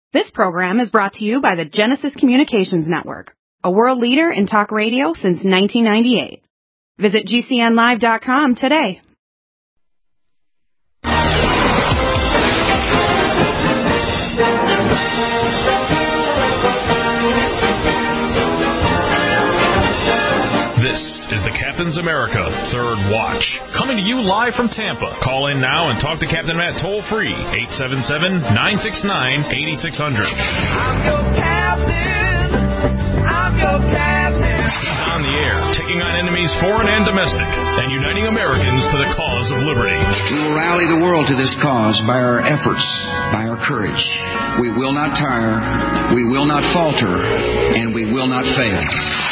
This program is brought to you by the Genesis Communications Network, a world leader in talk radio since 1998. Visit GCNlive.com today. This is the Captain's America Third Watch, coming to you live from Tampa. Call in now and talk to Captain Matt toll-free, 877-969-8600. I'm your captain. I'm your captain. On the air, taking on enemies foreign and domestic, and uniting Americans to the cause of liberty. We will rally the world to this cause by our efforts, by our courage. We will not tire, we will not falter, and we will not fail.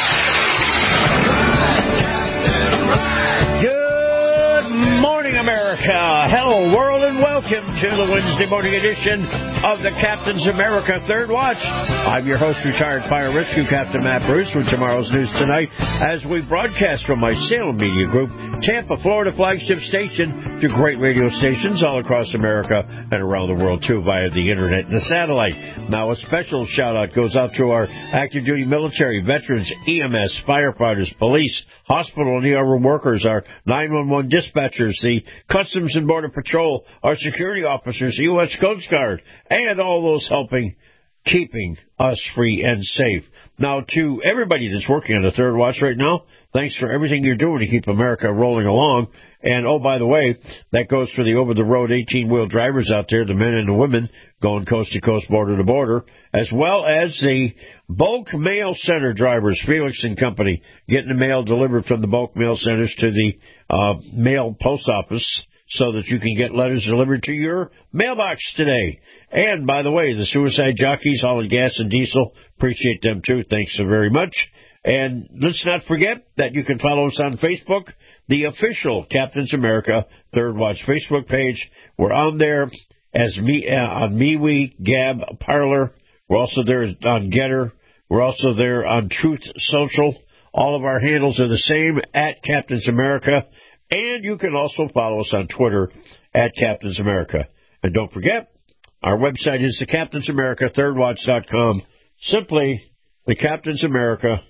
Good morning, America. Hello, world, and welcome to the Wednesday morning edition of the Captain's America Third Watch. I'm your host, retired fire rescue Captain Matt Bruce, with tomorrow's news tonight as we broadcast from my Salem Media Group, Tampa, Florida flagship station, to great radio stations all across America and around the world, too, via the internet and the satellite. Now, a special shout-out goes out to our active duty military, veterans, EMS, firefighters, police, hospital and ER workers, our 911 dispatchers, the Customs and Border Patrol, our security officers, the U.S. Coast Guard, and all those helping keeping us free and safe. Now, to everybody that's working on the Third Watch right now, thanks for everything you're doing to keep America rolling along. And, oh, by the way, that goes for the over-the-road 18-wheel drivers out there, the men and the women going coast to coast, border to border, as well as the bulk mail center drivers, Felix and Company, getting the mail delivered from the bulk mail centers to the mail post office so that you can get letters delivered to your mailbox today. And, by the way, the suicide jockeys hauling gas and diesel, appreciate them, too. Thanks so very much. And let's not forget that you can follow us on Facebook, the official Captain's America Third Watch Facebook page. We're on there as on MeWe, Gab, Parler. We're also there on Getter. We're also there on Truth Social. All of our handles are the same, at Captain's America. And you can also follow us on Twitter, at Captain's America. And don't forget, our website is the Captain's America ThirdWatch.com. Simply the Captain's America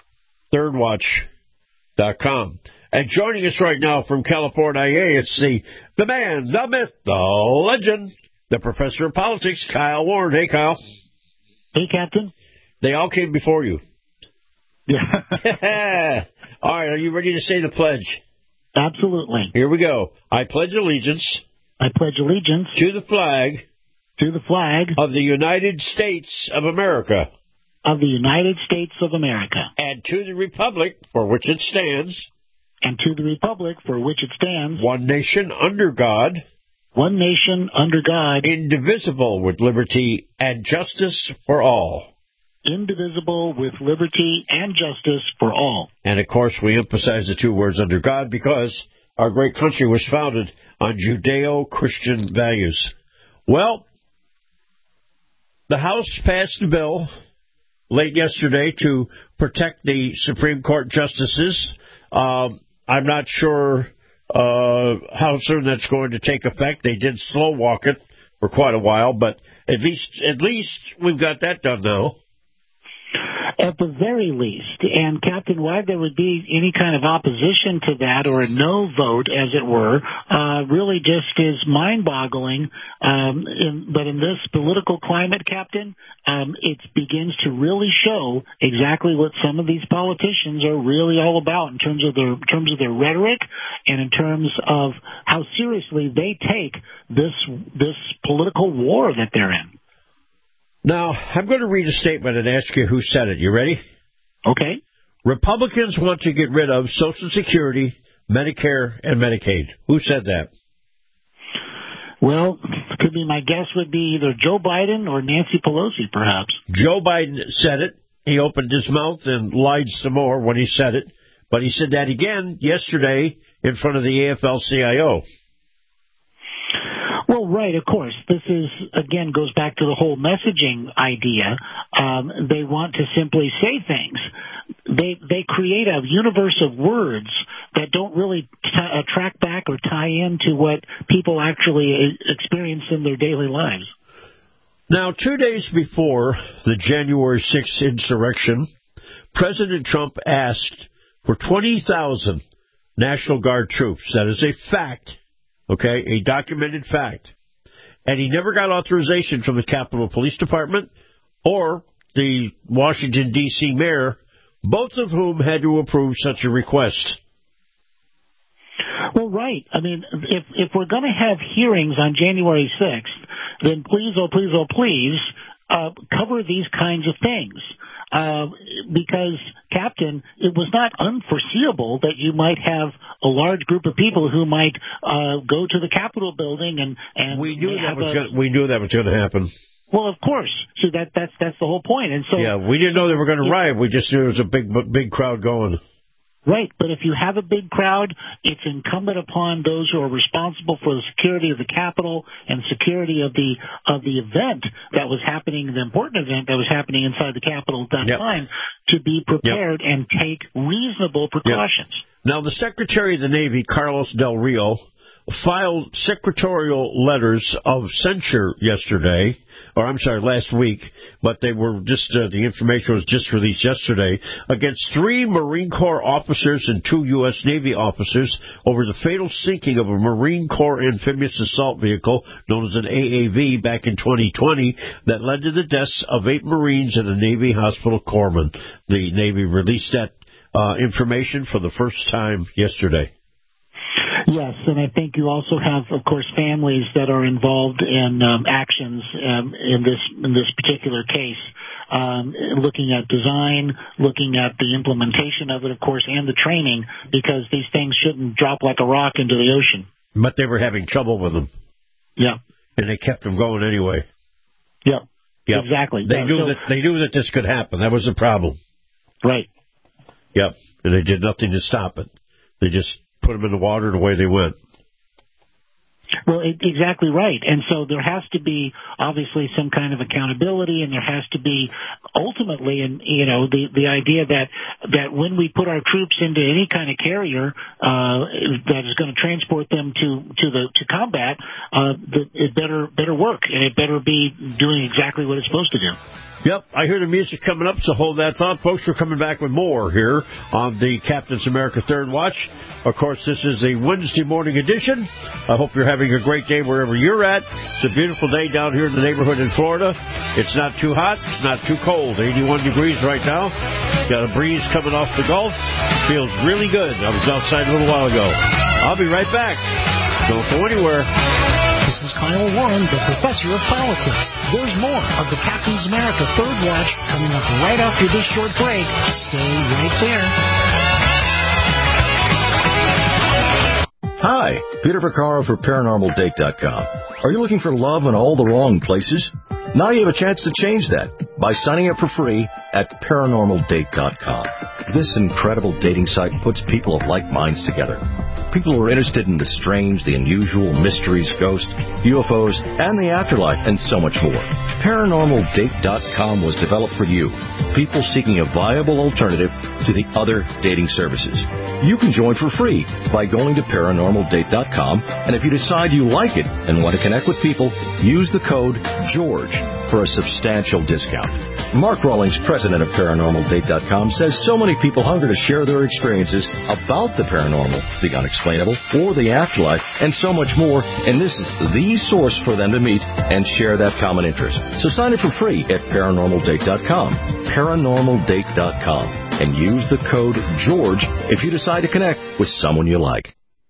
ThirdWatch.com. And joining us right now from California, it's the man, the myth, the legend, the professor of politics, Kyle Warren. Hey, Kyle. Hey, Captain. They all came before you. Yeah. All right, are you ready to say the pledge? Absolutely. Here we go. I pledge allegiance. I pledge allegiance to the flag. To the flag of the United States of America. Of the United States of America. And to the republic for which it stands. And to the republic for which it stands. One nation under God. One nation under God. Indivisible with liberty and justice for all. Indivisible with liberty and justice for all. And, of course, we emphasize the two words under God because our great country was founded on Judeo-Christian values. Well, the House passed a bill late yesterday to protect the Supreme Court justices. I'm not sure how soon that's going to take effect. They did slow walk it for quite a while, but at least we've got that done now. At the very least, and Captain, why there would be any kind of opposition to that or a no vote, as it were, really just is mind-boggling. But in this political climate, Captain, it begins to really show exactly what some of these politicians are really all about in terms of their rhetoric and in terms of how seriously they take this political war that they're in. Now, I'm going to read a statement and ask you who said it. You ready? Okay. Republicans want to get rid of Social Security, Medicare, and Medicaid. Who said that? Well, could be, my guess would be either Joe Biden or Nancy Pelosi, perhaps. Joe Biden said it. He opened his mouth and lied some more when he said it. But he said that again yesterday in front of the AFL-CIO. Well, right, of course. This is, again, goes back to the whole messaging idea. They want to simply say things. They create a universe of words that don't really track back or tie into what people actually experience in their daily lives. Now, 2 days before the January 6th insurrection, President Trump asked for 20,000 National Guard troops. That is a fact, okay, a documented fact. And he never got authorization from the Capitol Police Department or the Washington, D.C. mayor, both of whom had to approve such a request. Well, right. I mean, if we're going to have hearings on January 6th, then please, oh, please, oh, please, cover these kinds of things. Because, Captain, it was not unforeseeable that you might have a large group of people who might go to the Capitol building and we knew that was going to happen. Well, of course. See, that's the whole point. And so, yeah, we didn't know they were going to riot. We just knew there was a big crowd going. Right, but if you have a big crowd, it's incumbent upon those who are responsible for the security of the Capitol and security of the event that was happening, the important event that was happening inside the Capitol at that time, to be prepared and take reasonable precautions. Now, the Secretary of the Navy, Carlos Del Rio, filed secretarial letters of censure last week, but they were just, the information was just released yesterday, against 3 Marine Corps officers and 2 U.S. Navy officers over the fatal sinking of a Marine Corps amphibious assault vehicle known as an AAV back in 2020 that led to the deaths of 8 Marines and a Navy hospital corpsman. The Navy released that information for the first time yesterday. Yes, and I think you also have, of course, families that are involved in actions in this particular case, looking at design, looking at the implementation of it, of course, and the training, because these things shouldn't drop like a rock into the ocean. But they were having trouble with them. Yeah. And they kept them going anyway. Yep. Yep. Exactly. They knew that this could happen. That was the problem. Right. Yep. And they did nothing to stop it. They just put them in the water the way they went. Well, exactly right. And so there has to be, obviously, some kind of accountability, and there has to be, ultimately, and the idea that when we put our troops into any kind of carrier that is going to transport them to combat, it better work, and it better be doing exactly what it's supposed to do. Yep, I hear the music coming up, so hold that thought. Folks, we're coming back with more here on the Captain's America Third Watch. Of course, this is a Wednesday morning edition. I hope you're having a great day wherever you're at. It's a beautiful day down here in the neighborhood in Florida. It's not too hot. It's not too cold. 81 degrees right now. Got a breeze coming off the Gulf. Feels really good. I was outside a little while ago. I'll be right back. Don't go anywhere. This is Kyle Warren, the professor of politics. There's more of the Captain's America Third Watch coming up right after this short break. Stay right there. Hi, Peter Vaccaro for ParanormalDate.com. Are you looking for love in all the wrong places? Now you have a chance to change that by signing up for free at ParanormalDate.com. This incredible dating site puts people of like minds together. People who are interested in the strange, the unusual, mysteries, ghosts, UFOs, and the afterlife, and so much more. ParanormalDate.com was developed for you, people seeking a viable alternative to the other dating services. You can join for free by going to ParanormalDate.com, and if you decide you like it and want to connect with people, use the code GEORGE for a substantial discount. Mark Rawlings, president of ParanormalDate.com, says so many people hunger to share their experiences about the paranormal, the unexplainable, or the afterlife, and so much more, and this is the source for them to meet and share that common interest. So sign up for free at ParanormalDate.com, ParanormalDate.com, and use the code GEORGE if you decide to connect with someone you like.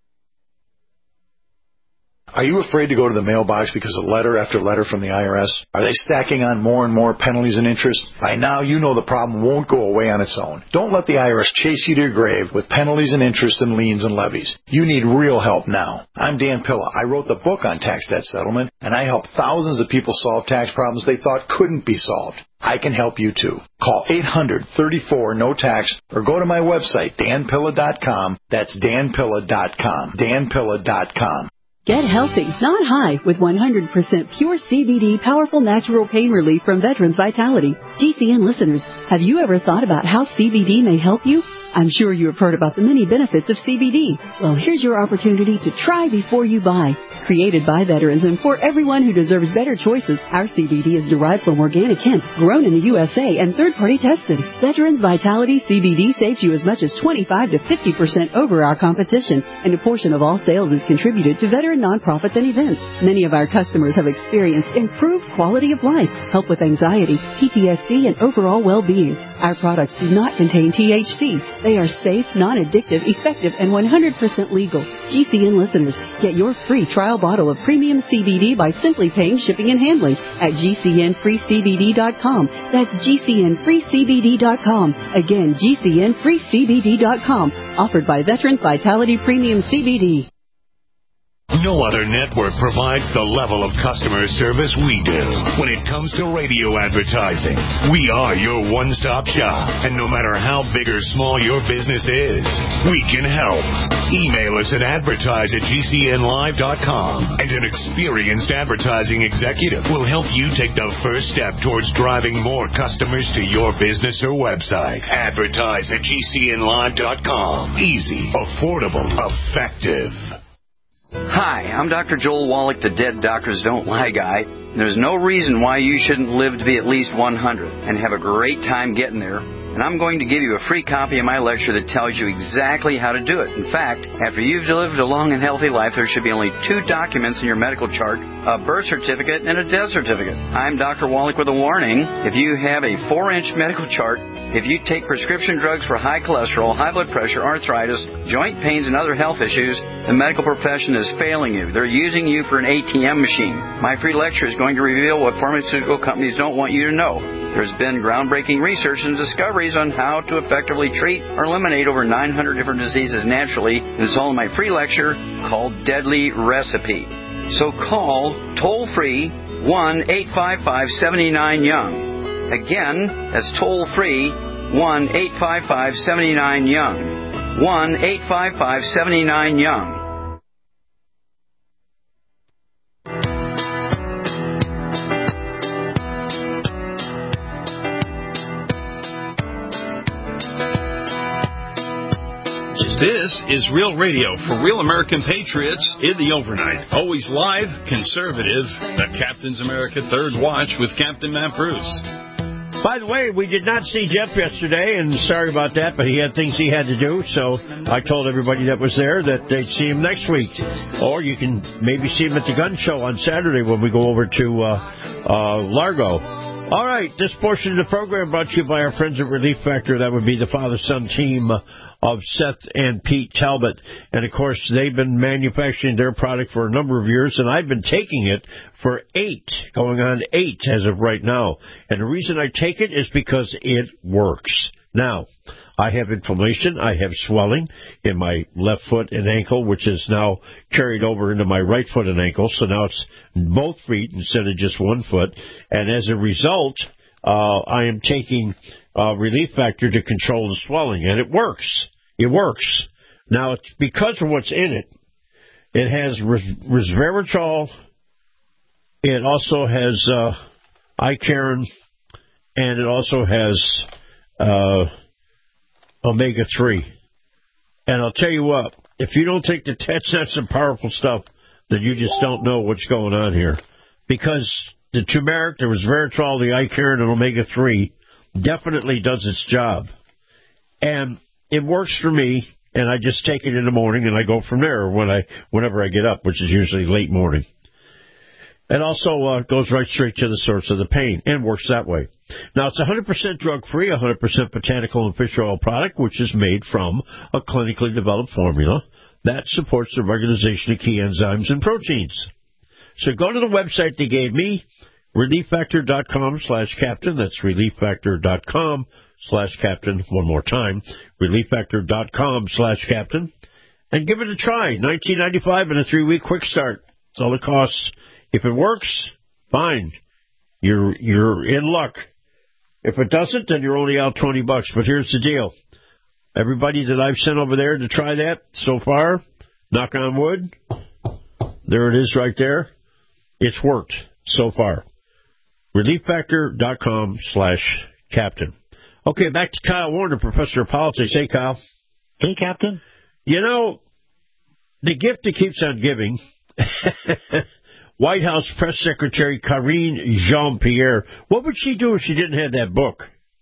Are you afraid to go to the mailbox because of letter after letter from the IRS? Are they stacking on more and more penalties and interest? By now, you know the problem won't go away on its own. Don't let the IRS chase you to your grave with penalties and interest and liens and levies. You need real help now. I'm Dan Pilla. I wrote the book on tax debt settlement, and I help thousands of people solve tax problems they thought couldn't be solved. I can help you too. Call 800-34-NO-TAX or go to my website, danpilla.com. That's danpilla.com. danpilla.com. Get healthy, not high, with 100% pure CBD powerful natural pain relief from Veterans Vitality. GCN listeners, have you ever thought about how CBD may help you? I'm sure you have heard about the many benefits of CBD. Well, here's your opportunity to try before you buy. Created by veterans and for everyone who deserves better choices, our CBD is derived from organic hemp, grown in the USA and third-party tested. Veterans Vitality CBD saves you as much as 25 to 50% over our competition, and a portion of all sales is contributed to veteran nonprofits and events. Many of our customers have experienced improved quality of life, help with anxiety, PTSD, and overall well-being. Our products do not contain THC. They are safe, non-addictive, effective, and 100% legal. GCN listeners, get your free trial bottle of premium CBD by simply paying shipping and handling at GCNFreeCBD.com. That's GCNFreeCBD.com. Again, GCNFreeCBD.com. Offered by Veterans Vitality Premium CBD. No other network provides the level of customer service we do. When it comes to radio advertising, we are your one-stop shop. And no matter how big or small your business is, we can help. Email us at advertise@gcnlive.com, and an experienced advertising executive will help you take the first step towards driving more customers to your business or website. Advertise at gcnlive.com. Easy, affordable, effective. Hi, I'm Dr. Joel Wallach, the Dead Doctors Don't Lie guy. There's no reason why you shouldn't live to be at least 100 and have a great time getting there. And I'm going to give you a free copy of my lecture that tells you exactly how to do it. In fact, after you've lived a long and healthy life, there should be only 2 documents in your medical chart, a birth certificate and a death certificate. I'm Dr. Wallach with a warning. If you have a 4-inch medical chart, if you take prescription drugs for high cholesterol, high blood pressure, arthritis, joint pains, and other health issues, the medical profession is failing you. They're using you for an ATM machine. My free lecture is going to reveal what pharmaceutical companies don't want you to know. There's been groundbreaking research and discoveries on how to effectively treat or eliminate over 900 different diseases naturally. And it's all in my free lecture called Deadly Recipe. So call toll-free 1-855-79-YOUNG. Again, that's toll-free 1-855-79-YOUNG. 1-855-79-YOUNG. This is Real Radio for real American patriots in the overnight. Always live, conservative, the Captain's America Third Watch with Captain Matt Bruce. By the way, we did not see Jeff yesterday, and sorry about that, but he had things he had to do, so I told everybody that was there that they'd see him next week. Or you can maybe see him at the gun show on Saturday when we go over to Largo. All right, this portion of the program brought to you by our friends at Relief Factor. That would be the father-son team of Seth and Pete Talbot. And, of course, they've been manufacturing their product for a number of years, and I've been taking it for 8 as of right now. And the reason I take it is because it works. Now, I have inflammation. I have swelling in my left foot and ankle, which is now carried over into my right foot and ankle. So now it's both feet instead of just one foot. And as a result, I am taking Relief Factor to control the swelling, and it works. It works. Now, it's because of what's in it. It has resveratrol. It also has Icarin, and it also has omega-3. And I'll tell you what, if you don't take that's some powerful stuff, then you just don't know what's going on here. Because the turmeric, the resveratrol, the Icarin, and omega-3 definitely does its job. And it works for me, and I just take it in the morning, and I go from there whenever I get up, which is usually late morning. It also goes right straight to the source of the pain and works that way. Now, it's 100% drug-free, 100% botanical and fish oil product, which is made from a clinically developed formula that supports the regularization of key enzymes and proteins. So go to the website they gave me, relieffactor.com/captain. That's relieffactor.com/captain. One more time, relieffactor.com/captain. And give it a try. $19.95 and a 3-week quick start. That's all it costs. If it works, fine. You're in luck. If it doesn't, then you're only out $20. But here's the deal. Everybody that I've sent over there to try that so far, knock on wood, there it is right there. It's worked so far. relieffactor.com/captain. Okay, back to Kyle Warner, professor of politics. Hey, Kyle. Hey, Captain. You know, the gift that keeps on giving White House Press Secretary Karine Jean-Pierre. What would she do if she didn't have that book?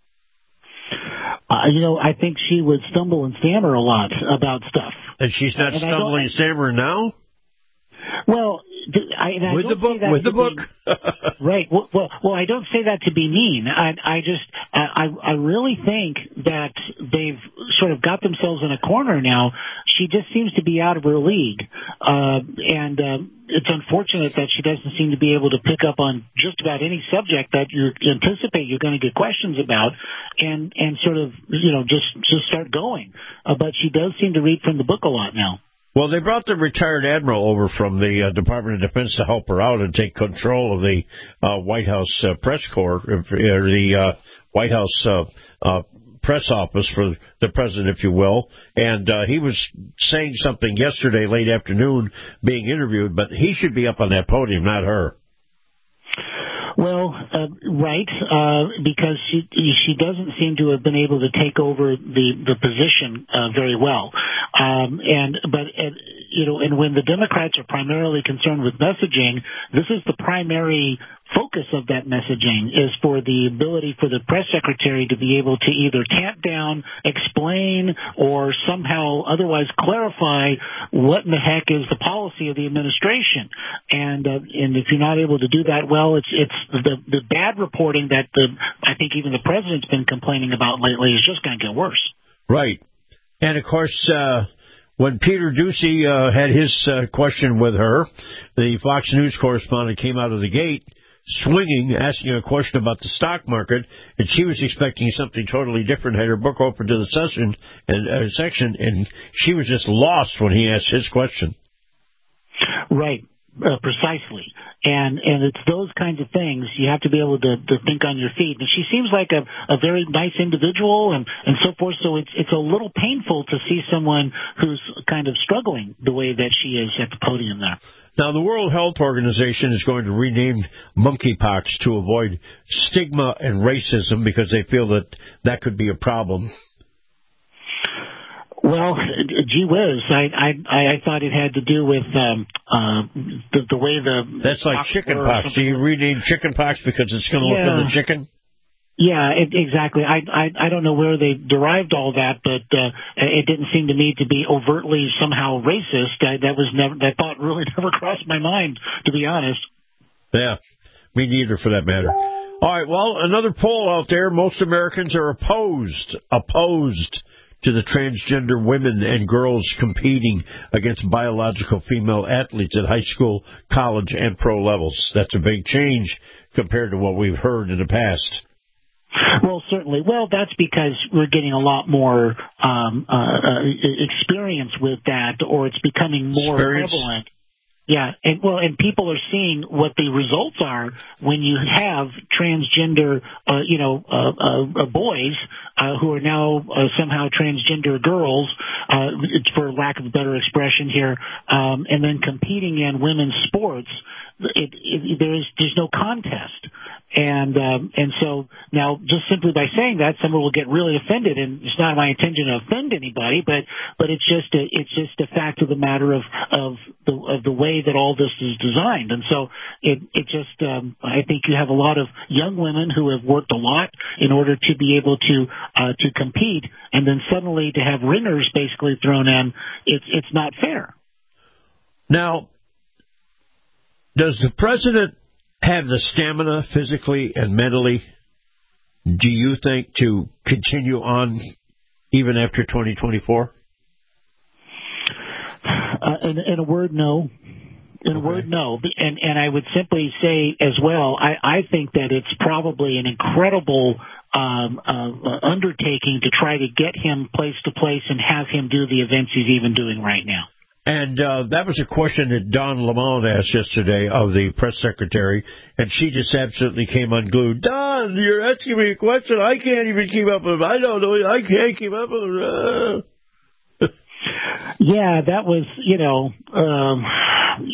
I think she would stumble and stammer a lot about stuff. And she's not stumbling and stammering now? Well, with the book. Right. Well, I don't say that to be mean. I really think that they've sort of got themselves in a corner now. She just seems to be out of her league, and it's unfortunate that she doesn't seem to be able to pick up on just about any subject that you anticipate you're going to get questions about, and sort of just start going. But she does seem to read from the book a lot now. Well, they brought the retired admiral over from the Department of Defense to help her out and take control of the White House press corps, or the White House press office for the president, if you will. And he was saying something yesterday, late afternoon, being interviewed, but he should be up on that podium, not her. Well, right, because she doesn't seem to have been able to take over the position very well, and when the Democrats are primarily concerned with messaging, this is the primary focus of that messaging is for the ability for the press secretary to be able to either tamp down, explain, or somehow otherwise clarify what in the heck is the policy of the administration. And if you're not able to do that well, it's the bad reporting that I think even the president's been complaining about lately is just going to get worse. Right. And of course, when Peter Doocy had his question with her, the Fox News correspondent came out of the gate swinging, asking a question about the stock market, and she was expecting something totally different, had her book open to the section, and she was just lost when he asked his question. Right. Precisely. And it's those kinds of things you have to be able to think on your feet. And she seems like a very nice individual and so forth, so it's a little painful to see someone who's kind of struggling the way that she is at the podium there. Now, the World Health Organization is going to rename monkeypox to avoid stigma and racism because they feel that could be a problem. Well, gee whiz, I thought it had to do with the way the... That's like chickenpox. Do you rename chickenpox because it's going to look in the chicken? Yeah, exactly. I don't know where they derived all that, but it didn't seem to me to be overtly somehow racist. That thought really never crossed my mind, to be honest. Yeah, me neither, for that matter. All right, well, another poll out there. Most Americans are opposed to the transgender women and girls competing against biological female athletes at high school, college, and pro levels. That's a big change compared to what we've heard in the past. Well, certainly. Well, that's because we're getting a lot more experience with that, or it's becoming more prevalent. Yeah, and people are seeing what the results are when you have transgender, boys who are now somehow transgender girls, for lack of a better expression here, and then competing in women's sports. There's no contest. And so now, just simply by saying that, someone will get really offended, and it's not my intention to offend anybody, but it's just a fact of the matter of the way that all this is designed. And so I think you have a lot of young women who have worked a lot in order to be able to compete, and then suddenly to have ringers basically thrown in, it's not fair. Now, does the president have the stamina physically and mentally, do you think, to continue on even after 2024? In a word, no. In a word, no. And I would simply say as well, I think that it's probably an incredible undertaking to try to get him place to place and have him do the events he's even doing right now. And that was a question that Don Lemon asked yesterday of the press secretary, and she just absolutely came unglued. Don, you're asking me a question I can't even keep up with. I don't know. I can't keep up with. Yeah, that was,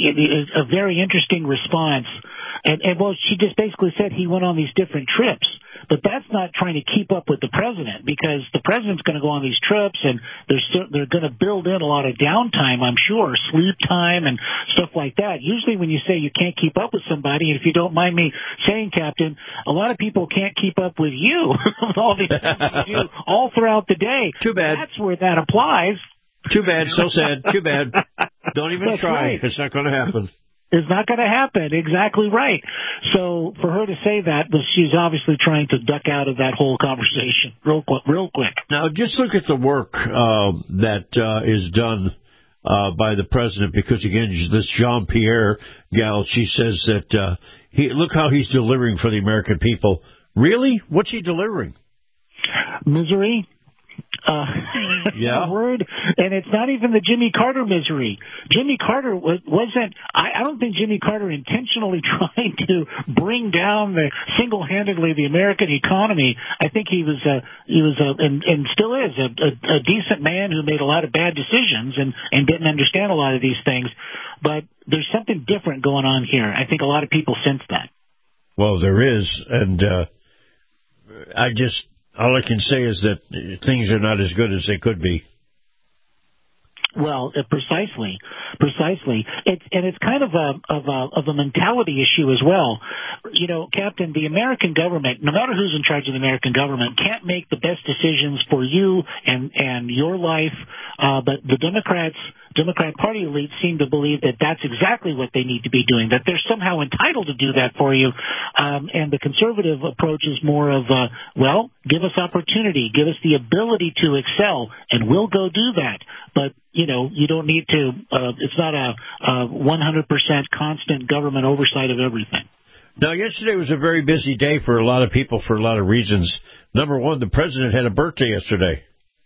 a very interesting response. And well, she just basically said he went on these different trips. But that's not trying to keep up with the president, because the president's going to go on these trips, and they're going to build in a lot of downtime, I'm sure, sleep time and stuff like that. Usually when you say you can't keep up with somebody, and if you don't mind me saying, Captain, a lot of people can't keep up with you with all these things you do all throughout the day. Too bad. That's where that applies. Too bad. So sad. Too bad. Don't even That's try. right. It's not going to happen. It's not going to happen. Exactly right. So for her to say that, she's obviously trying to duck out of that whole conversation real quick. Now, just look at the work that is done by the president, because, again, this Jean-Pierre gal, she says that look how he's delivering for the American people. Really? What's he delivering? Misery. Yeah. Word, and it's not even the Jimmy Carter misery. Jimmy Carter wasn't. I don't think Jimmy Carter intentionally tried to bring down single-handedly the American economy. I think he was and still is a decent man who made a lot of bad decisions and didn't understand a lot of these things. But there's something different going on here. I think a lot of people sense that. Well, there is, and all I can say is that things are not as good as they could be. Well, precisely. It's kind of a mentality issue as well. You know, Captain, the American government, no matter who's in charge of the American government, can't make the best decisions for you and your life. But the Democrat Party elite seem to believe that that's exactly what they need to be doing, that they're somehow entitled to do that for you. And the conservative approach is more of, give us opportunity, give us the ability to excel, and we'll go do that. But, you know, you don't need to, it's not a 100% constant government oversight of everything. Now, yesterday was a very busy day for a lot of people for a lot of reasons. Number one, the president had a birthday yesterday.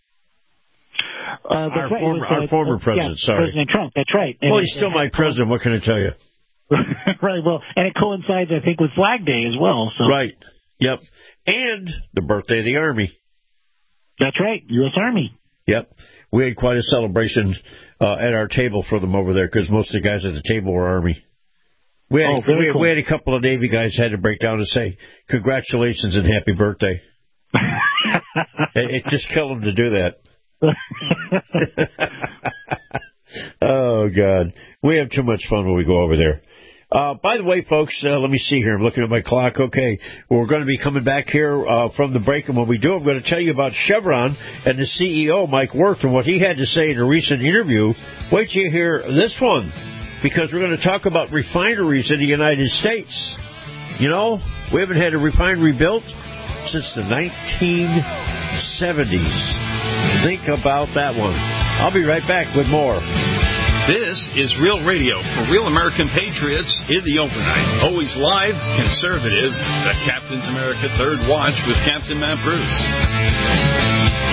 Our former president, sorry. President Trump, that's right. Well, he's still my president, what can I tell you? Right, well, and it coincides, I think, with Flag Day as well. So. Right, yep. And the birthday of the Army. That's right, U.S. Army. Yep. We had quite a celebration at our table for them over there, because most of the guys at the table were Army. We had a couple of Navy guys had to break down and say, congratulations and happy birthday. It just killed them to do that. Oh, God. We have too much fun when we go over there. By the way, folks, let me see here. I'm looking at my clock. Okay, we're going to be coming back here from the break, and when we do, I'm going to tell you about Chevron and the CEO, Mike Wirth, and what he had to say in a recent interview. Wait till you hear this one, because we're going to talk about refineries in the United States. You know, we haven't had a refinery built since the 1970s. Think about that one. I'll be right back with more. This is Real Radio for real American patriots in the overnight. Always live, conservative, the Captain's America Third Watch with Captain Matt Bruce.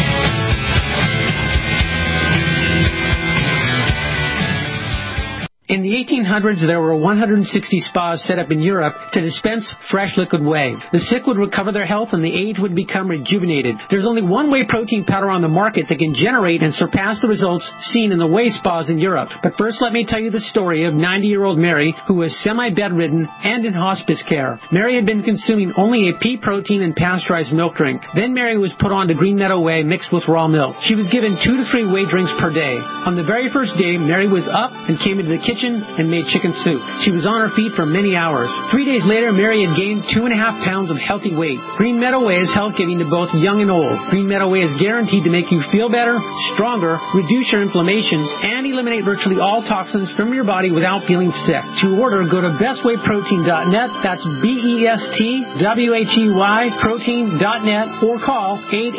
In the 1800s, there were 160 spas set up in Europe to dispense fresh liquid whey. The sick would recover their health and the aged would become rejuvenated. There's only one whey protein powder on the market that can generate and surpass the results seen in the whey spas in Europe. But first, let me tell you the story of 90-year-old Mary, who was semi-bedridden and in hospice care. Mary had been consuming only a pea protein and pasteurized milk drink. Then Mary was put on to Green Meadow Whey mixed with raw milk. She was given 2 to 3 whey drinks per day. On the very first day, Mary was up and came into the kitchen and made chicken soup. She was on her feet for many hours. 3 days later, Mary had gained 2.5 pounds of healthy weight. Green Meadow Whey is health-giving to both young and old. Green Meadow Whey is guaranteed to make you feel better, stronger, reduce your inflammation, and eliminate virtually all toxins from your body without feeling sick. To order, go to bestwayprotein.net. That's BESTWHEY protein.net, or call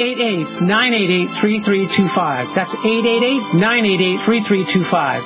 888-988-3325. That's 888-988-3325.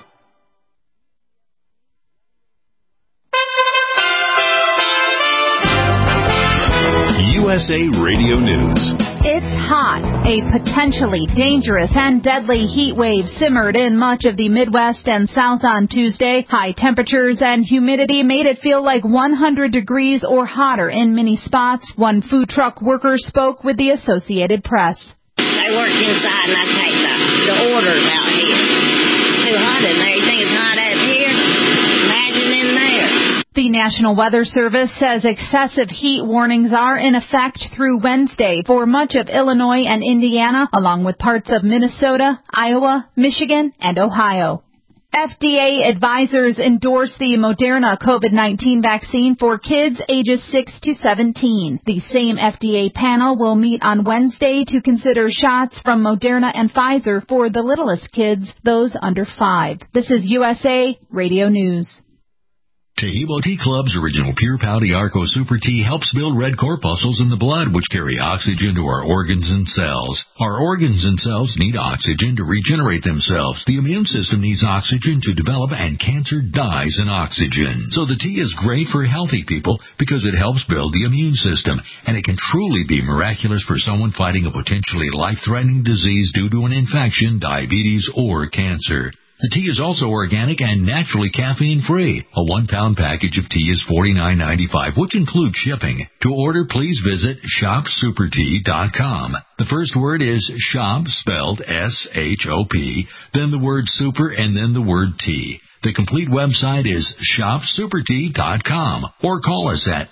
USA Radio News. It's hot. A potentially dangerous and deadly heat wave simmered in much of the Midwest and South on Tuesday. High temperatures and humidity made it feel like 100 degrees or hotter in many spots. One food truck worker spoke with the Associated Press. They work inside and I take the orders out here. It's too hot in there. You think it's hot out here? Imagine in there. The National Weather Service says excessive heat warnings are in effect through Wednesday for much of Illinois and Indiana, along with parts of Minnesota, Iowa, Michigan, and Ohio. FDA advisors endorse the Moderna COVID-19 vaccine for kids ages 6 to 17. The same FDA panel will meet on Wednesday to consider shots from Moderna and Pfizer for the littlest kids, those under 5. This is USA Radio News. Tehebo Tea Club's original Pure Pouty Arco Super Tea helps build red corpuscles in the blood, which carry oxygen to our organs and cells. Our organs and cells need oxygen to regenerate themselves. The immune system needs oxygen to develop, and cancer dies in oxygen. So the tea is great for healthy people because it helps build the immune system, and it can truly be miraculous for someone fighting a potentially life-threatening disease due to an infection, diabetes, or cancer. The tea is also organic and naturally caffeine-free. A 1-pound package of tea is $49.95, which includes shipping. To order, please visit shopsupertea.com. The first word is shop, spelled S-H-O-P, then the word super, and then the word tea. The complete website is shopsupertea.com, or call us at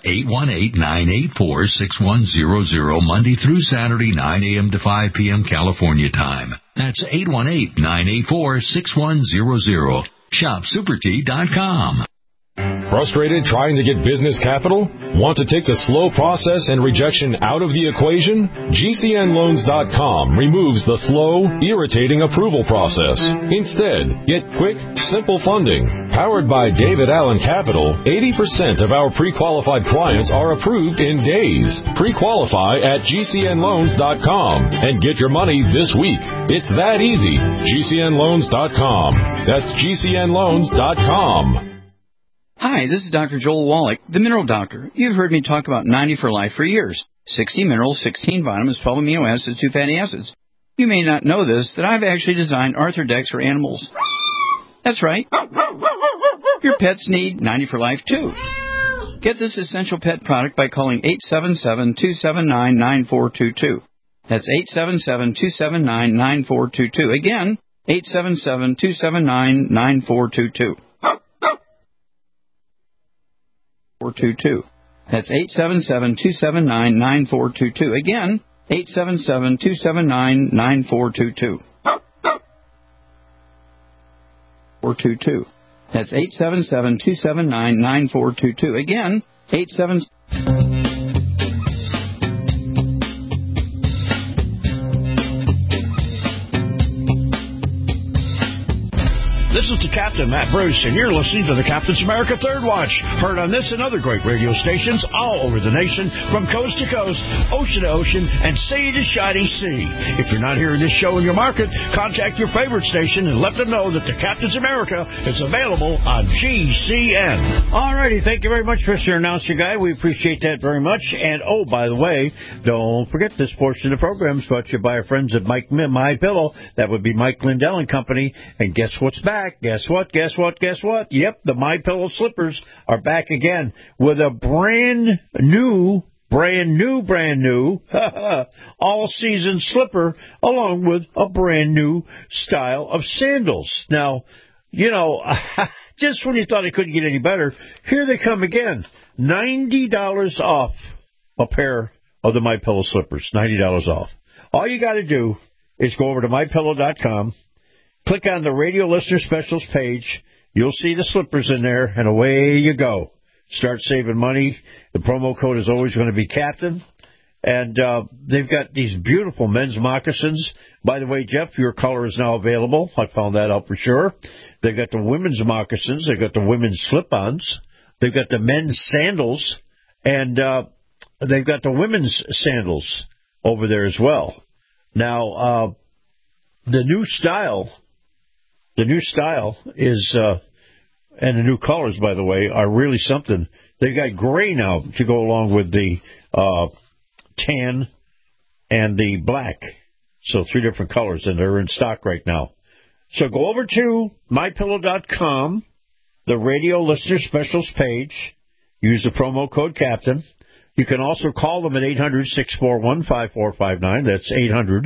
818-984-6100 Monday through Saturday, 9 a.m. to 5 p.m. California time. That's 818-984-6100. Shopsupertea.com. Frustrated trying to get business capital? Want to take the slow process and rejection out of the equation? GCNLoans.com removes the slow, irritating approval process. Instead, get quick, simple funding. Powered by David Allen Capital, 80% of our pre-qualified clients are approved in days. Pre-qualify at GCNLoans.com and get your money this week. It's that easy. GCNLoans.com. That's GCNLoans.com. Hi, this is Dr. Joel Wallach, the Mineral Doctor. You've heard me talk about 90 for Life for years. 60 minerals, 16 vitamins, 12 amino acids, 2 fatty acids. You may not know this, that I've actually designed Arthrodex for animals. That's right. Your pets need 90 for Life, too. Get this essential pet product by calling 877-279-9422. That's 877-279-9422. Again, 877-279-9422. 422. That's 877-279-9422. Again, 877-279-9422. 422. That's 877-279-9422. Again, 877. This is the Captain, Matt Bruce, and you're listening to the Captain's America Third Watch. Heard on this and other great radio stations all over the nation, from coast to coast, ocean to ocean, and sea to shining sea. If you're not hearing this show in your market, contact your favorite station and let them know that the Captain's America is available on GCN. All righty, thank you very much, Mr. Announcer Guy. We appreciate that very much. And, oh, by the way, don't forget this portion of the program is brought to you by our friends at My Pillow. That would be Mike Lindell and Company. And guess what's back? Guess what? Yep, the My Pillow slippers are back again with a brand new all-season slipper, along with a brand new style of sandals. Now, you know, just when you thought it couldn't get any better, here they come again. $90 off a pair of the My Pillow slippers. $90 off. All you got to do is go over to MyPillow.com. Click on the Radio Listener Specials page. You'll see the slippers in there, and away you go. Start saving money. The promo code is always going to be Captain. And they've got these beautiful men's moccasins. By the way, Jeff, your color is now available. I found that out for sure. They've got the women's moccasins. They've got the women's slip-ons. They've got the men's sandals. And they've got the women's sandals over there as well. Now, the new style is, and the new colors, by the way, are really something. They've got gray now to go along with the tan and the black. So 3 different colors, and they're in stock right now. So go over to MyPillow.com, the Radio Listener Specials page. Use the promo code Captain. You can also call them at 800-641-5459. That's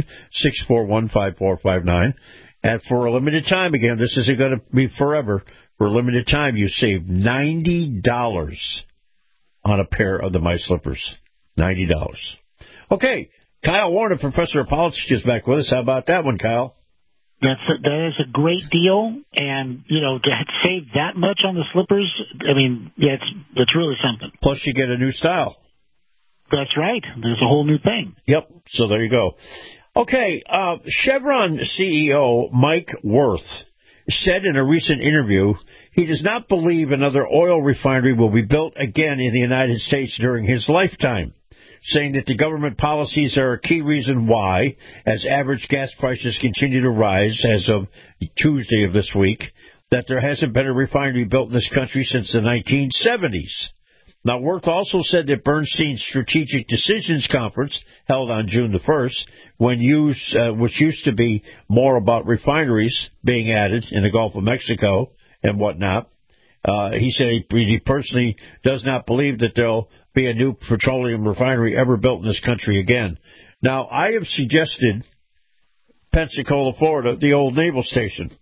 800-641-5459. And for a limited time, again, this isn't going to be forever. For a limited time, you save $90 on a pair of the My Slippers. $90. Okay, Kyle Warner, Professor of Politics, is back with us. How about that one, Kyle? That is a great deal, and to save that much on the slippers, I mean, yeah, it's really something. Plus, you get a new style. That's right. There's a whole new thing. Yep. So there you go. Okay, Chevron CEO Mike Wirth said in a recent interview he does not believe another oil refinery will be built again in the United States during his lifetime, saying that the government policies are a key reason why, as average gas prices continue to rise as of Tuesday of this week, that there hasn't been a refinery built in this country since the 1970s. Now, Wirth also said that Bernstein's Strategic Decisions Conference, held on June the 1st, which used to be more about refineries being added in the Gulf of Mexico and whatnot, he said he personally does not believe that there'll be a new petroleum refinery ever built in this country again. Now, I have suggested Pensacola, Florida, the old naval station.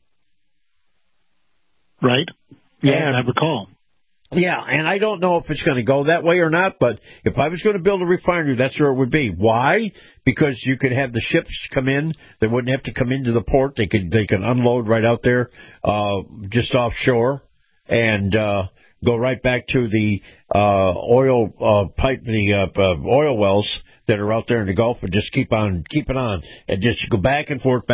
Right? Yeah, I recall. Yeah, and I don't know if it's going to go that way or not, but if I was going to build a refinery, that's where it would be. Why? Because you could have the ships come in. They wouldn't have to come into the port. They can unload right out there, just offshore, and go right back to the oil wells that are out there in the Gulf, and just keep it on, and just go back and forth,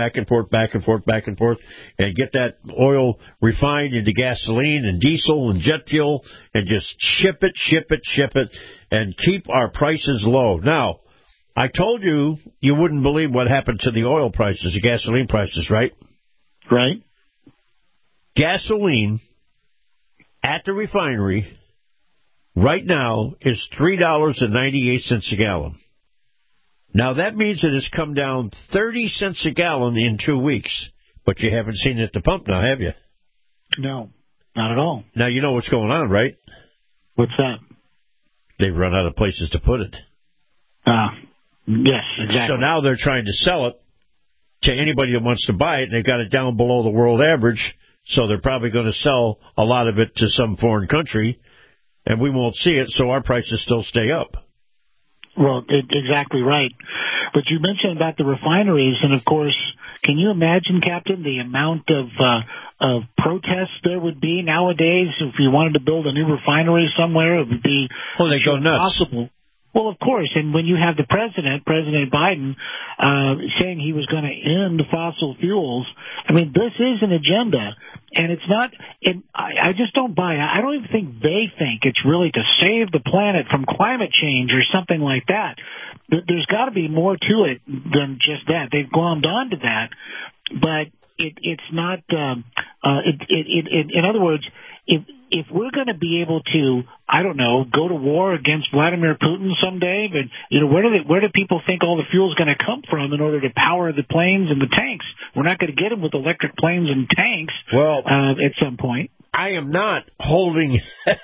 and get that oil refined into gasoline and diesel and jet fuel, and just ship it, and keep our prices low. Now, I told you wouldn't believe what happened to the oil prices, the gasoline prices, right? Right. Gasoline at the refinery right now is $3.98 a gallon. Now, that means it has come down 30 cents a gallon in 2 weeks. But you haven't seen it at the pump now, have you? No, not at all. Now, you know what's going on, right? What's that? They've run out of places to put it. Yes, exactly. So now they're trying to sell it to anybody that wants to buy it, and they've got it down below the world average. So they're probably going to sell a lot of it to some foreign country, and we won't see it, so our prices still stay up. Well, exactly right. But you mentioned about the refineries, and of course, can you imagine, Captain, the amount of protests there would be nowadays if you wanted to build a new refinery somewhere? It would be they go nuts. Impossible. Well, of course, and when you have the President Biden, saying he was going to end fossil fuels, I mean, this is an agenda, and it's not, I just don't buy it. I don't even think they think it's really to save the planet from climate change or something like that. There's got to be more to it than just that. They've glommed onto that, but it's not, in other words, if we're going to be able to, I don't know, go to war against Vladimir Putin someday, but where do people think all the fuel is going to come from in order to power the planes and the tanks? We're not going to get them with electric planes and tanks. Well, at some point, I am not holding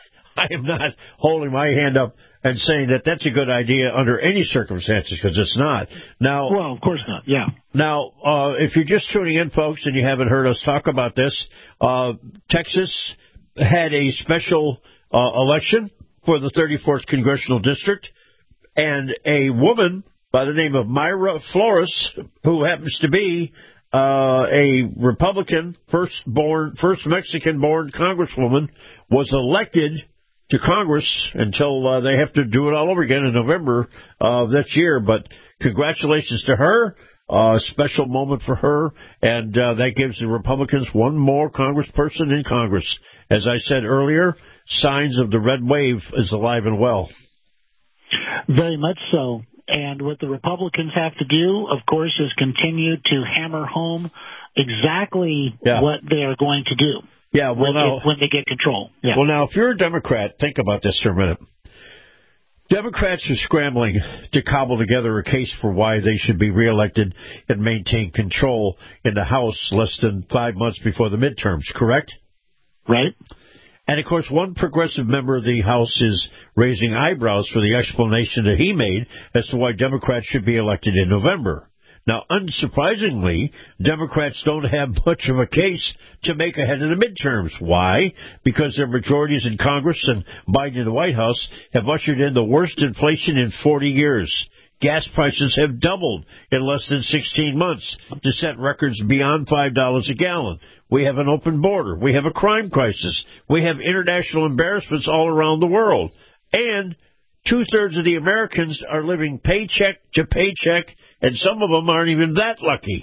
my hand up and saying that that's a good idea under any circumstances, because it's not. Now, well, of course not. Yeah. Now, if you're just tuning in, folks, and you haven't heard us talk about this, Texas had a special election for the 34th Congressional District, and a woman by the name of Mayra Flores, who happens to be a Republican, first Mexican-born Congresswoman, was elected to Congress until they have to do it all over again in November of this year. But congratulations to her. Special moment for her, and that gives the Republicans one more congressperson in Congress. As I said earlier, signs of the red wave is alive and well. Very much so. And what the Republicans have to do, of course, is continue to hammer home exactly what they are going to do. Yeah, well, when they get control. Yeah. Well, now, if you're a Democrat, think about this for a minute. Democrats are scrambling to cobble together a case for why they should be reelected and maintain control in the House less than 5 months before the midterms, correct? Right. And, of course, one progressive member of the House is raising eyebrows for the explanation that he made as to why Democrats should be elected in November. Now, unsurprisingly, Democrats don't have much of a case to make ahead of the midterms. Why? Because their majorities in Congress and Biden in the White House have ushered in the worst inflation in 40 years. Gas prices have doubled in less than 16 months to set records beyond $5 a gallon. We have an open border. We have a crime crisis. We have international embarrassments all around the world. And two-thirds of the Americans are living paycheck to paycheck, and some of them aren't even that lucky.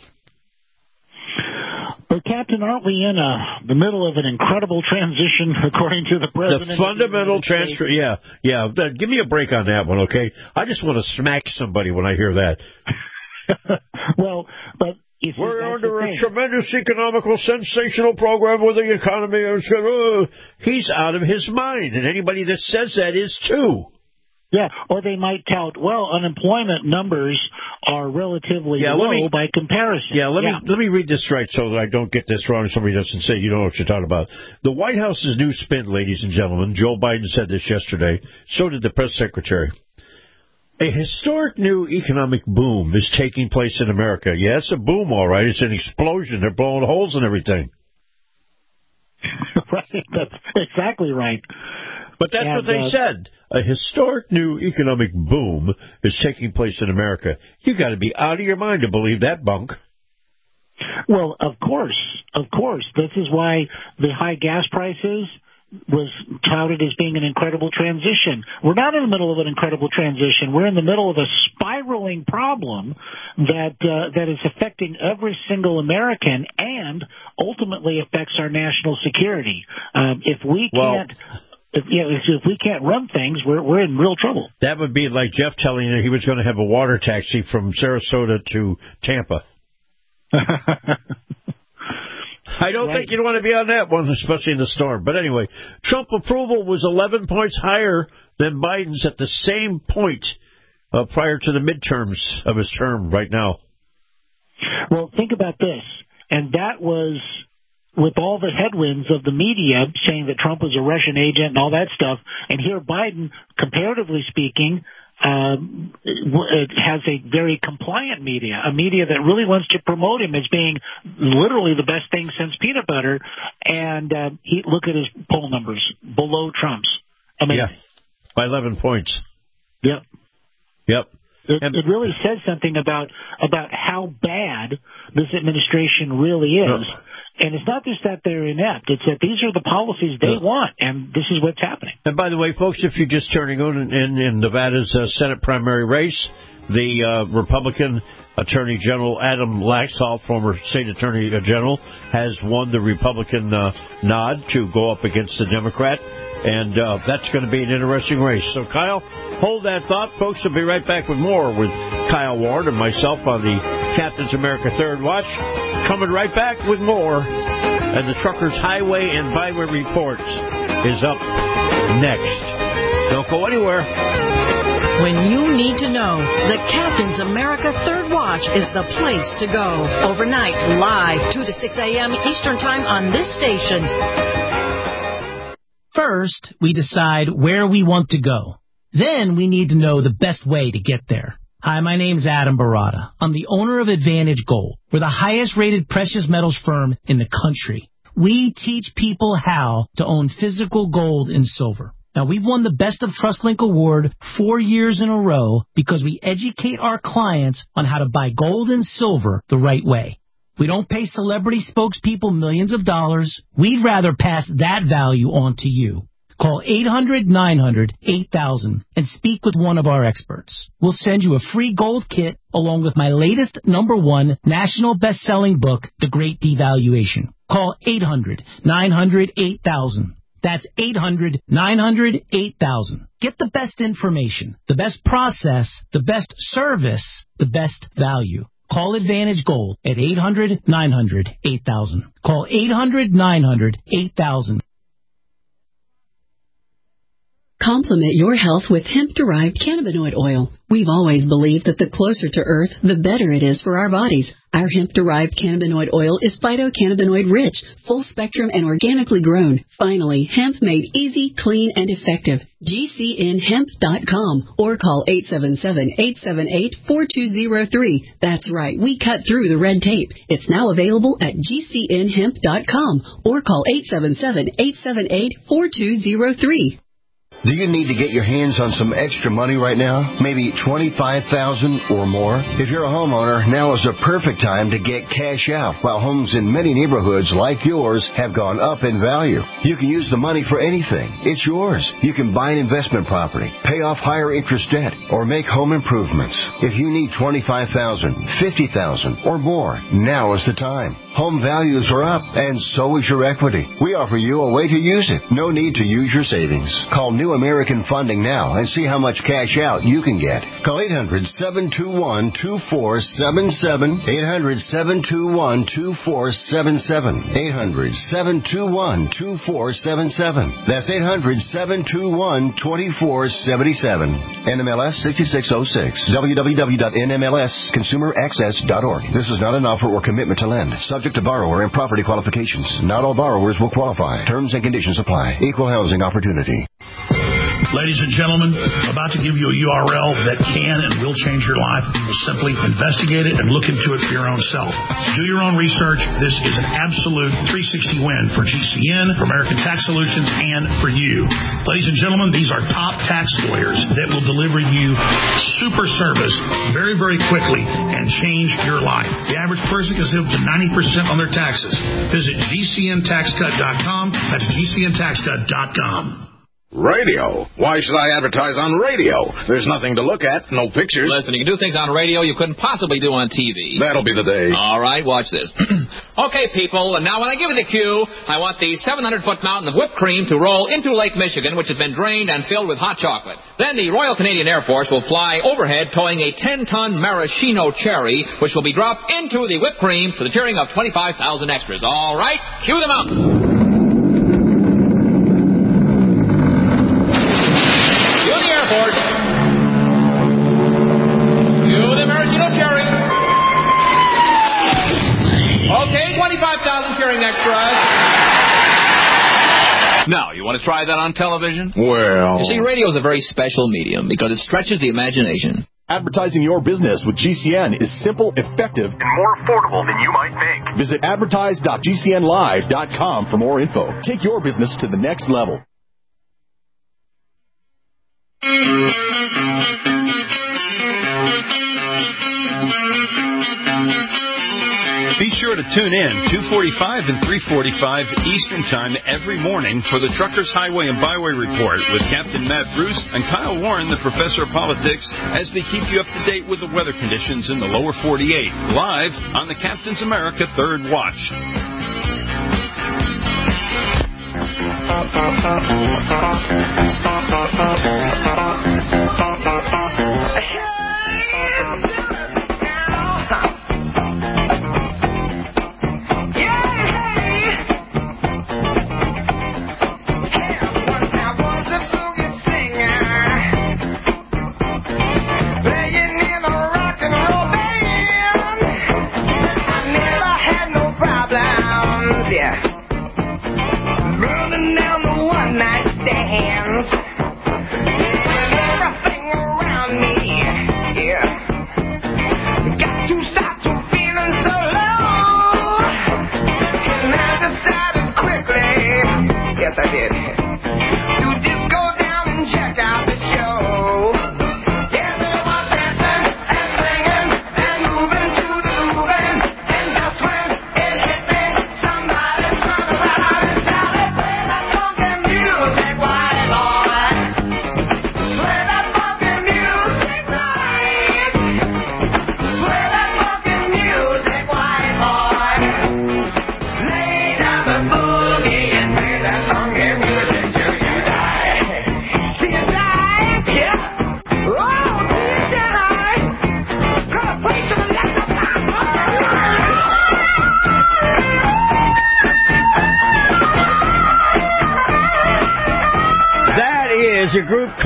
But, Captain, aren't we in the middle of an incredible transition, according to the president? The fundamental transfer, yeah. Give me a break on that one, okay? I just want to smack somebody when I hear that. Well, but... We're under a tremendous economical, sensational program with the economy. He's out of his mind, and anybody that says that is too. Yeah, or they might tout, well, unemployment numbers are relatively low by comparison. Let me read this right so that I don't get this wrong and somebody doesn't say you know what you're talking about. The White House's new spin, ladies and gentlemen, Joe Biden said this yesterday, so did the press secretary. A historic new economic boom is taking place in America. Yeah, it's a boom, all right. It's an explosion. They're blowing holes in everything. Right, that's exactly right. But that's what they said. A historic new economic boom is taking place in America. You got to be out of your mind to believe that bunk. Well, of course. This is why the high gas prices was touted as being an incredible transition. We're not in the middle of an incredible transition. We're in the middle of a spiraling problem that is affecting every single American and ultimately affects our national security. If we can't run things, we're in real trouble. That would be like Jeff telling you he was going to have a water taxi from Sarasota to Tampa. I don't think you'd want to be on that one, especially in the storm. But anyway, Trump approval was 11 points higher than Biden's at the same point prior to the midterms of his term right now. Well, think about this. And that was with all the headwinds of the media saying that Trump was a Russian agent and all that stuff. And here Biden, comparatively speaking, it has a very compliant media, a media that really wants to promote him as being literally the best thing since peanut butter. And look at his poll numbers below Trump's. Yeah, by 11 points. Yep. It really Yeah. says something about how bad this administration really is. And it's not just that they're inept. It's that these are the policies they want, and this is what's happening. And by the way, folks, if you're just turning on in Nevada's Senate primary race, the Republican Attorney General Adam Laxalt, former state Attorney General, has won the Republican nod to go up against the Democrat. And that's going to be an interesting race. So, Kyle, hold that thought. Folks, we'll be right back with more with Kyle Ward and myself on the Captain's America Third Watch. Coming right back with more. And the Truckers Highway and Byway Report is up next. Don't go anywhere. When you need to know, the Captain's America Third Watch is the place to go. Overnight, live, 2 to 6 a.m. Eastern Time on this station. First, we decide where we want to go. Then we need to know the best way to get there. Hi, my name's Adam Barada. I'm the owner of Advantage Gold. We're the highest-rated precious metals firm in the country. We teach people how to own physical gold and silver. Now, we've won the Best of TrustLink Award 4 years in a row because we educate our clients on how to buy gold and silver the right way. We don't pay celebrity spokespeople millions of dollars. We'd rather pass that value on to you. Call 800-900-8000 and speak with one of our experts. We'll send you a free gold kit along with my latest #1 national best-selling book, The Great Devaluation. Call 800-900-8000. That's 800-900-8000. Get the best information, the best process, the best service, the best value. Call Advantage Gold at 800-900-8000. Call 800-900-8000. Complement your health with hemp-derived cannabinoid oil. We've always believed that the closer to Earth, the better it is for our bodies. Our hemp-derived cannabinoid oil is phytocannabinoid-rich, full-spectrum, and organically grown. Finally, hemp made easy, clean, and effective. GCNhemp.com or call 877-878-4203. That's right, we cut through the red tape. It's now available at GCNhemp.com or call 877-878-4203. Do you need to get your hands on some extra money right now? Maybe $25,000 or more? If you're a homeowner, now is the perfect time to get cash out. While homes in many neighborhoods like yours have gone up in value, you can use the money for anything. It's yours. You can buy an investment property, pay off higher interest debt, or make home improvements. If you need $25,000, $50,000 or more, now is the time. Home values are up, and so is your equity. We offer you a way to use it. No need to use your savings. Call New American Funding now and see how much cash out you can get. Call 800-721-2477. 800-721-2477. 800-721-2477. That's 800-721-2477. NMLS 6606. www.nmlsconsumeraccess.org. This is not an offer or commitment to lend. Subject to borrower and property qualifications. Not all borrowers will qualify. Terms and conditions apply. Equal housing opportunity. Ladies and gentlemen, about to give you a URL that can and will change your life. Simply investigate it and look into it for your own self. Do your own research. This is an absolute 360 win for GCN, for American Tax Solutions, and for you. Ladies and gentlemen, these are top tax lawyers that will deliver you super service very, very quickly and change your life. The average person can save up to 90% on their taxes. Visit GCNTaxCut.com. That's GCNTaxCut.com. Radio? Why should I advertise on radio? There's nothing to look at, no pictures. Listen, you can do things on radio you couldn't possibly do on TV. That'll be the day. All right, watch this. Okay, people, and now when I give you the cue, I want the 700-foot mountain of whipped cream to roll into Lake Michigan, which has been drained and filled with hot chocolate. Then the Royal Canadian Air Force will fly overhead towing a 10-ton maraschino cherry, which will be dropped into the whipped cream to the cheering of 25,000 extras. All right, cue the mountain. Okay, 25,000 cheering extras. Now, you want to try that on television? Well... You see, radio is a very special medium because it stretches the imagination. Advertising your business with GCN is simple, effective, and more affordable than you might think. Visit advertise.gcnlive.com for more info. Take your business to the next level. Be sure to tune in 2:45 and 3:45 Eastern Time every morning for the Truckers Highway and Byway Report with Captain Matt Bruce and Kyle Warren, the Professor of Politics, as they keep you up to date with the weather conditions in the lower 48, live on the Captain's America Third Watch. Running down the one-night stands, everything around me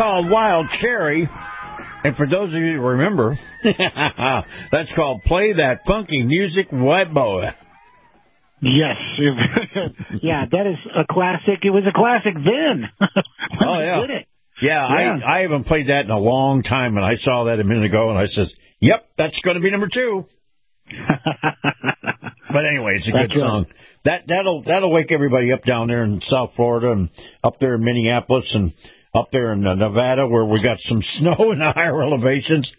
called Wild Cherry. And for those of you who remember, that's called Play That Funky Music, White Boy. Yes. Yeah, that is a classic. It was a classic then. Oh, yeah. Did it? Yeah, I haven't played that in a long time, and I saw that a minute ago, and I said, yep, that's going to be number 2. But anyway, it's a good song. That'll wake everybody up down there in South Florida and up there in Minneapolis and up there in Nevada where we got some snow in the higher elevations.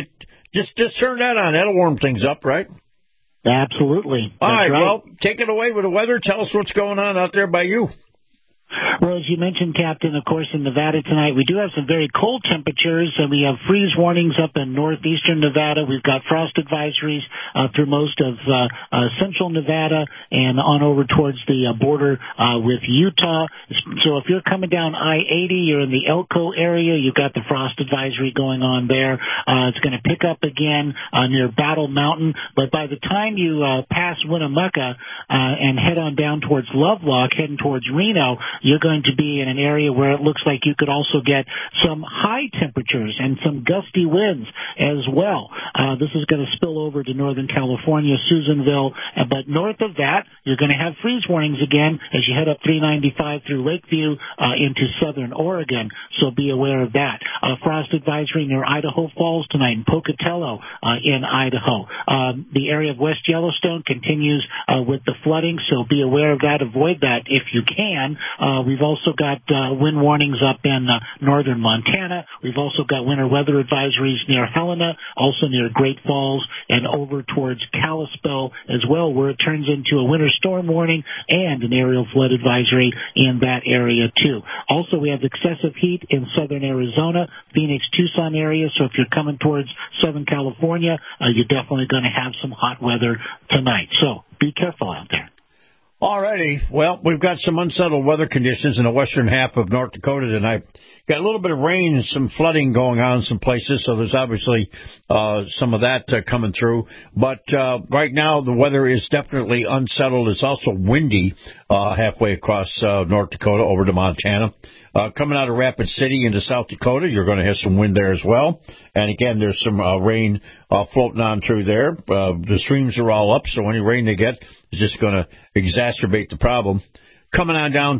Just turn that on. That'll warm things up, right? Absolutely. All right, well, take it away with the weather. Tell us what's going on out there by you. Well, as you mentioned, Captain, of course, in Nevada tonight, we do have some very cold temperatures, and we have freeze warnings up in northeastern Nevada. We've got frost advisories through most of central Nevada and on over towards the border with Utah. So if you're coming down I-80, you're in the Elko area, you've got the frost advisory going on there. It's going to pick up again near Battle Mountain, but by the time you pass Winnemucca and head on down towards Lovelock, heading towards Reno, you're going to be in an area where it looks like you could also get some high temperatures and some gusty winds as well. This is going to spill over to Northern California, Susanville, but north of that, you're going to have freeze warnings again as you head up 395 through Lakeview into southern Oregon, so be aware of that. Frost advisory near Idaho Falls tonight and Pocatello in Idaho. The area of West Yellowstone continues with the flooding, so be aware of that. Avoid that if you can. We've also got wind warnings up in northern Montana. We've also got winter weather advisories near Helena, also near Great Falls, and over towards Kalispell as well, where it turns into a winter storm warning and an aerial flood advisory in that area too. Also, we have excessive heat in southern Arizona, Phoenix, Tucson area, so if you're coming towards Southern California, you're definitely going to have some hot weather tonight. So be careful out there. Alrighty. Well, we've got some unsettled weather conditions in the western half of North Dakota tonight. Got a little bit of rain and some flooding going on in some places, so there's obviously some of that coming through. But right now, the weather is definitely unsettled. It's also windy halfway across North Dakota over to Montana. Coming out of Rapid City into South Dakota, you're going to have some wind there as well. And again, there's some rain floating on through there. The streams are all up, so any rain they get is just going to exacerbate the problem. Coming on down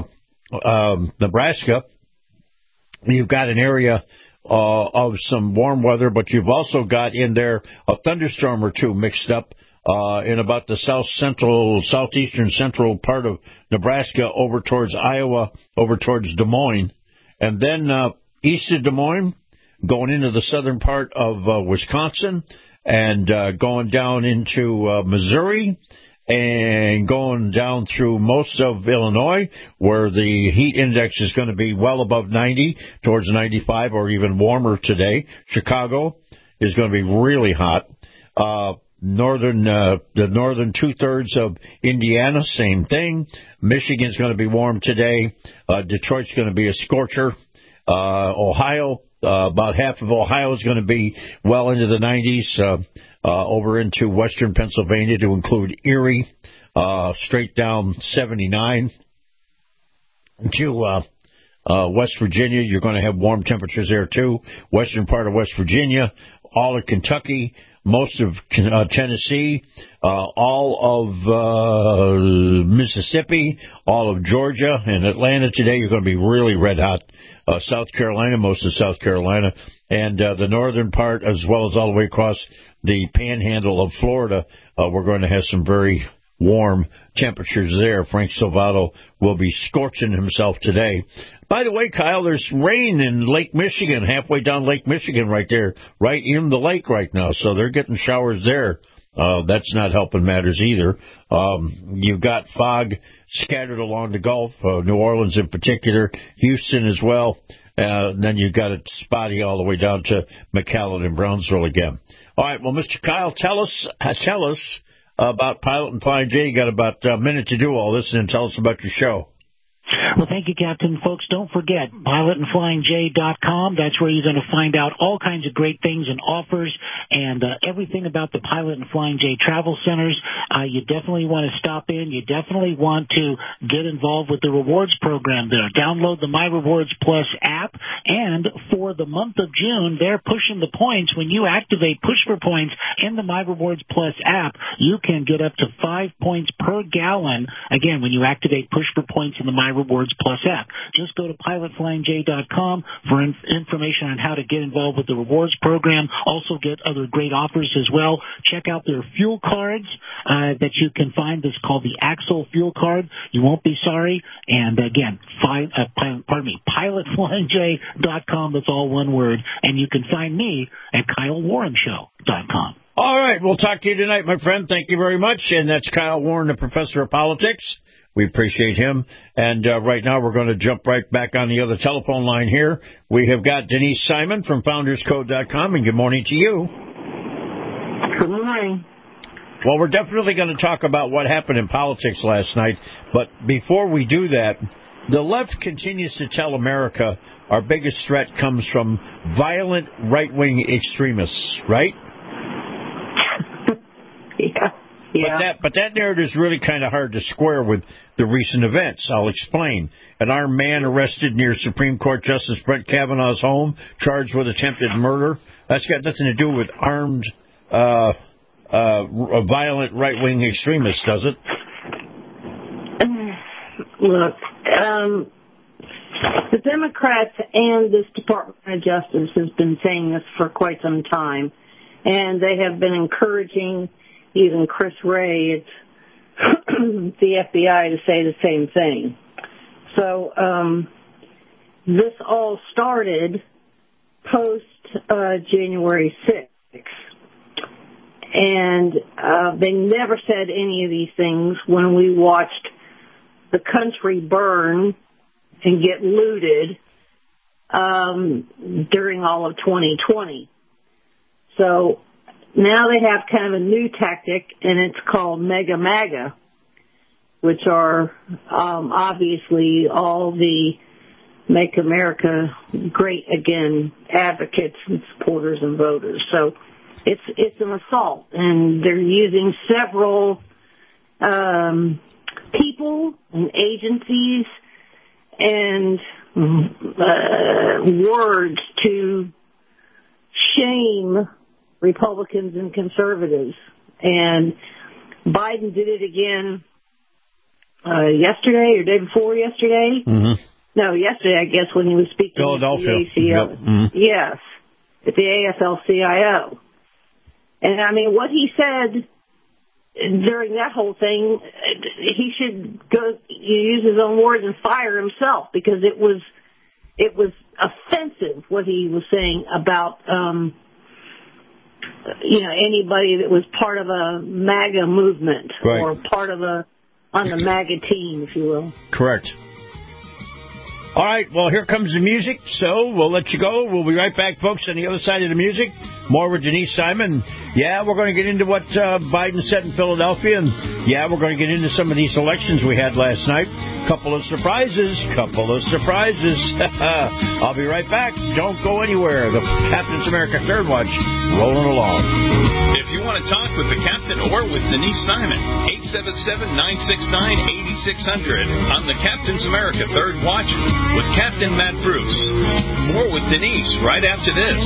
to Nebraska, you've got an area of some warm weather, but you've also got in there a thunderstorm or two mixed up in about the southeastern central part of Nebraska over towards Iowa, over towards Des Moines. And then east of Des Moines, going into the southern part of Wisconsin and going down into Missouri and going down through most of Illinois, where the heat index is going to be well above 90, towards 95 or even warmer today. Chicago is going to be really hot. The northern two-thirds of Indiana, same thing. Michigan's going to be warm today. Detroit's going to be a scorcher. Ohio, about half of Ohio is going to be well into the 90s. Over into western Pennsylvania to include Erie, straight down 79 to West Virginia. You're going to have warm temperatures there too. Western part of West Virginia, all of Kentucky, most of Tennessee, all of Mississippi, all of Georgia, and Atlanta today. You're going to be really red hot. South Carolina, most of South Carolina, and the northern part, as well as all the way across the panhandle of Florida, we're going to have some very warm temperatures there. Frank Salvato will be scorching himself today. By the way, Kyle, there's rain in Lake Michigan, halfway down Lake Michigan right there, right in the lake right now, so they're getting showers there. That's not helping matters either. You've got fog scattered along the Gulf, New Orleans in particular, Houston as well. Then you've got it spotty all the way down to McAllen and Brownsville again. All right, well, Mr. Kyle, tell us about Pilot and Flying J. You got about a minute to do all this, and tell us about your show. Well, thank you, Captain. Folks, don't forget, pilotandflyingj.com. That's where you're going to find out all kinds of great things and offers and everything about the Pilot and Flying J travel centers. You definitely want to stop in. You definitely want to get involved with the rewards program there. Download the My Rewards Plus app, and for the month of June, they're pushing the points. When you activate Push for Points in the My Rewards Plus app, you can get up to 5 points per gallon. Again, when you activate Push for Points in the My Rewards Plus app. Just go to pilotflyingj.com for information on how to get involved with the rewards program. Also get other great offers as well. Check out their fuel cards that you can find. This is called the Axle Fuel Card. You won't be sorry. And again, pilotflyingj.com. That's all one word. And you can find me at KyleWarrenShow.com. All right. We'll talk to you tonight, my friend. Thank you very much. And that's Kyle Warren, the professor of politics. We appreciate him. And right now we're going to jump right back on the other telephone line here. We have got Denise Simon from FoundersCode.com, and good morning to you. Good morning. Well, we're definitely going to talk about what happened in politics last night. But before we do that, the left continues to tell America our biggest threat comes from violent right-wing extremists, right? Yeah. Yeah. But that narrative is really kind of hard to square with the recent events. I'll explain. An armed man arrested near Supreme Court Justice Brett Kavanaugh's home, charged with attempted murder. That's got nothing to do with armed, violent right-wing extremists, does it? Look, the Democrats and this Department of Justice has been saying this for quite some time, and they have been encouraging even Chris Wray, the FBI, to say the same thing. So this all started post January 6th. And they never said any of these things when we watched the country burn and get looted during all of 2020. So now they have kind of a new tactic, and it's called Mega MAGA, which are obviously all the Make America Great Again advocates and supporters and voters. So it's an assault, and they're using several people and agencies and words to shame Republicans and conservatives. And Biden did it again yesterday or day before yesterday. Mm-hmm. No, yesterday, I guess, when he was speaking at the ACO. Yep. Mm-hmm. Yes, at the AFL-CIO. And, I mean, what he said during that whole thing, he should go use his own words and fire himself, because it was offensive what he was saying about anybody that was part of a MAGA movement, right, or part of on the MAGA team, if you will. Correct. All right, well, here comes the music, so we'll let you go. We'll be right back, folks, on the other side of the music. More with Denise Simon. Yeah, we're going to get into what Biden said in Philadelphia, and yeah, we're going to get into some of these elections we had last night. Couple of surprises. I'll be right back. Don't go anywhere. The Captain's America Third Watch rolling along. If you want to talk with the Captain or with Denise Simon, 877-969-8600 on the Captain's America Third Watch with Captain Matt Bruce. More with Denise right after this.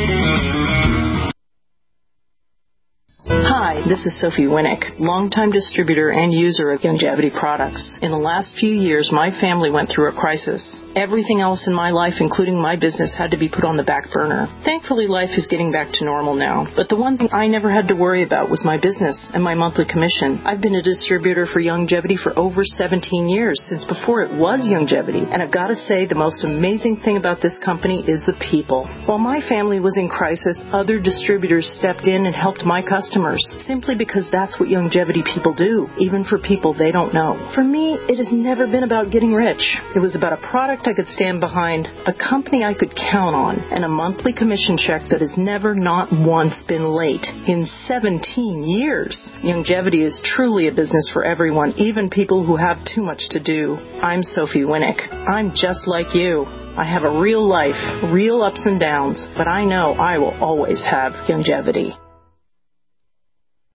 Hi, this is Sophie Winnick, longtime distributor and user of Youngevity products. In the last few years, my family went through a crisis. Everything else in my life, including my business, had to be put on the back burner. Thankfully, life is getting back to normal now. But the one thing I never had to worry about was my business and my monthly commission. I've been a distributor for Youngevity for over 17 years, since before it was Youngevity. And I've got to say, the most amazing thing about this company is the people. While my family was in crisis, other distributors stepped in and helped my customers, simply because that's what Youngevity people do, even for people they don't know. For me, it has never been about getting rich. It was about a product product I could stand behind, a company I could count on, and a monthly commission check that has never not once been late in 17 years. Youngevity is truly a business for everyone, even people who have too much to do. I'm Sophie Winnick. I'm just like you. I have a real life, real ups and downs, but I know I will always have Youngevity.